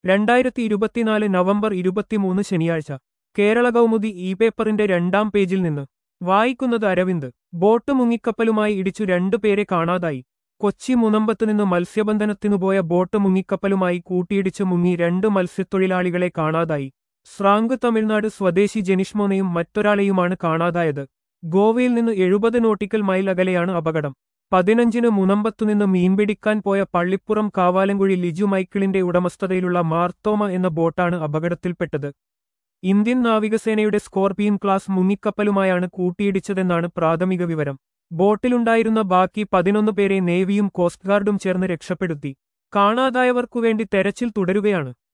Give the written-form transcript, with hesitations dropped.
2024 November 23 ശനിയാഴ്ച Kerala Kaumudi E പേപ്പറിന്റെ 2-ാം പേജിൽ നിന്ന് വായിക്കുന്നത് അരവിന്ദ്. ബോട്ട് മുങ്ങിക്കപ്പലുമായി ഇടിച്ചു 2 പേരെ കാണാതായി. കൊച്ചി മുനമ്പത്തുനിന്ന് മത്സ്യബന്ധനത്തിനുപോയ ബോട്ട് മുങ്ങിക്കപ്പലുമായി കൂട്ടിയിടിച്ച് മുങ്ങി 2 മത്സ്യത്തൊഴിലാളികളെ കാണാതായി. സ്രാങ്ക് തമിഴ്നാട് സ്വദേശി ജനിഷ്മോനെയും മറ്റൊരാളെയുമാണ് കാണാതായത്. ഗോവയിൽ നിന്ന് 70 നോട്ടിക്കൽ മൈൽ അകലെയാണ് അപകടം. 15-ന് മുനമ്പത്തുനിന്ന് മീൻപിടിക്കാൻ പോയ പള്ളിപ്പുറം കാവാലങ്കുഴി ലിജു മൈക്കിളിന്റെ ഉടമസ്ഥതയിലുള്ള മാർത്തോമ എന്ന ബോട്ടാണ് അപകടത്തിൽപ്പെട്ടത്. ഇന്ത്യൻ നാവികസേനയുടെ സ്കോർപിയൻ ക്ലാസ് മുങ്ങിക്കപ്പലുമായാണ് കൂട്ടിയിടിച്ചതെന്നാണ് പ്രാഥമിക വിവരം. ബോട്ടിലുണ്ടായിരുന്ന ബാക്കി 11 പേരെ നേവിയും കോസ്റ്റ് ഗാർഡും ചേർന്ന് രക്ഷപ്പെടുത്തി. കാണാതായവർക്കുവേണ്ടി തെരച്ചിൽ തുടരുകയാണ്.